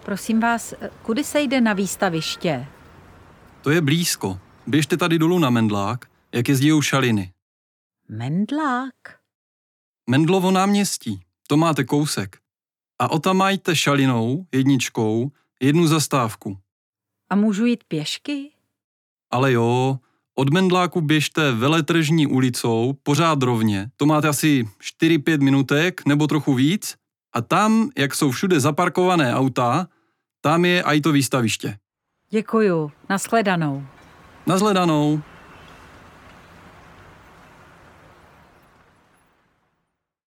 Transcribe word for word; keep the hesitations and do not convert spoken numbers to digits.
Prosím vás, kudy se jde na výstaviště? To je blízko. Běžte tady dolů na Mendlák, jak jezdijou šaliny. Mendlák? Mendlovo náměstí, to máte kousek. A otamajte šalinou, jedničkou, jednu zastávku. A můžu jít pěšky? Ale jo, od Mendláku běžte Veletržní ulicou, pořád rovně. To máte asi čtyři pět minutek nebo trochu víc. A tam, jak jsou všude zaparkované auta, tam je aj to výstaviště. Děkuju, nashledanou. Nashledanou.